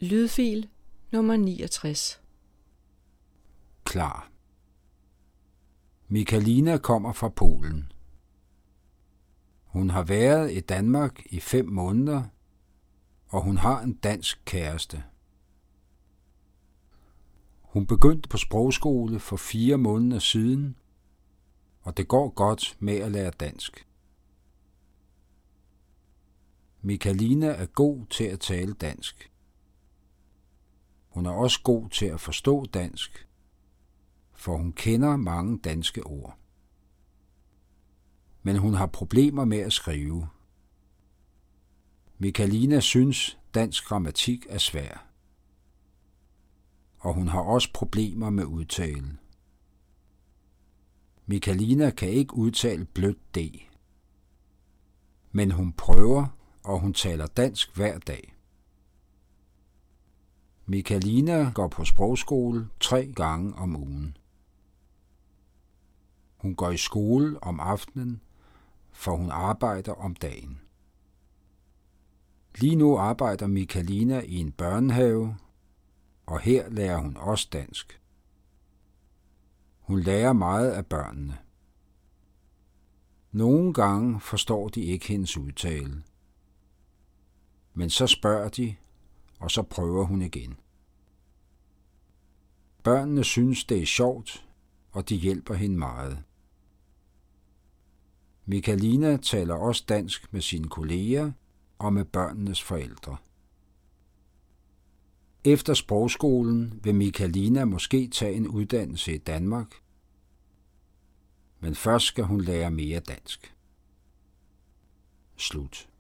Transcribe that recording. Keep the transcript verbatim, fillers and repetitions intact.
Lydfil nummer niogtres. Klar. Michalina kommer fra Polen. Hun har været i Danmark i fem måneder, og hun har en dansk kæreste. Hun begyndte på sprogskole for fire måneder siden, og det går godt med at lære dansk. Michalina er god til at tale dansk. Hun er også god til at forstå dansk, for hun kender mange danske ord. Men hun har problemer med at skrive. Michalina synes, dansk grammatik er svær. Og hun har også problemer med udtale. Michalina kan ikke udtale blødt D. Men hun prøver, og hun taler dansk hver dag. Michalina går på sprogskole tre gange om ugen. Hun går i skole om aftenen, for hun arbejder om dagen. Lige nu arbejder Michalina i en børnehave, og her lærer hun også dansk. Hun lærer meget af børnene. Nogle gange forstår de ikke hendes udtale. Men så spørger de, og så prøver hun igen. Børnene synes, det er sjovt, og de hjælper hende meget. Michalina taler også dansk med sine kolleger og med børnenes forældre. Efter sprogskolen vil Michalina måske tage en uddannelse i Danmark, men først skal hun lære mere dansk. Slut.